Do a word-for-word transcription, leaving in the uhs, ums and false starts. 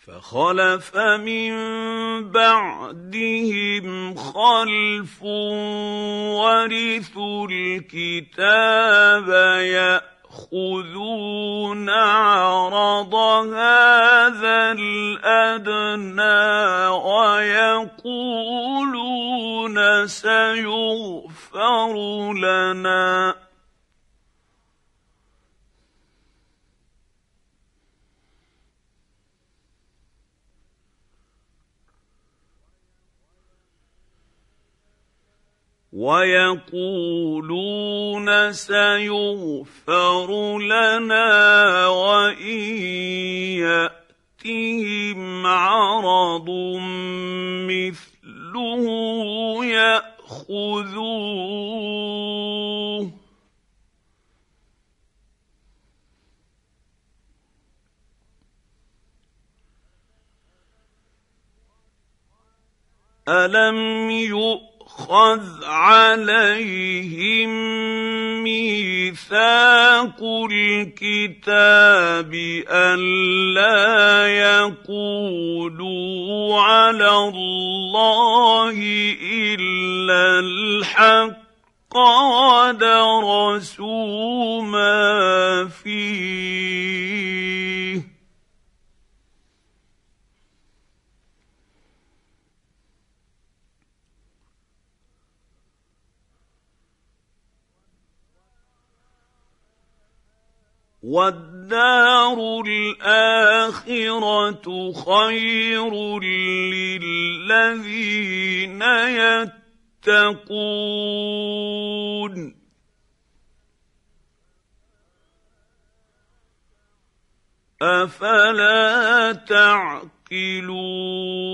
فخلف من بعدهم خلف ورثوا الكتاب يأخذون عرض هذا الأدنى ويقولون سيغفر لنا ويقولون سيغفر لنا وإن يأتهم عرض مثله يأخذوه ألم يؤمنوا خذ عليهم ميثاق الكتاب ألا يقولوا على الله إلا الحق ودرسوا ما فيه وَالدَّارُ الْآخِرَةُ خَيْرٌ لِّلَّذِينَ يَتَّقُونَ أَفَلَا تَعْقِلُونَ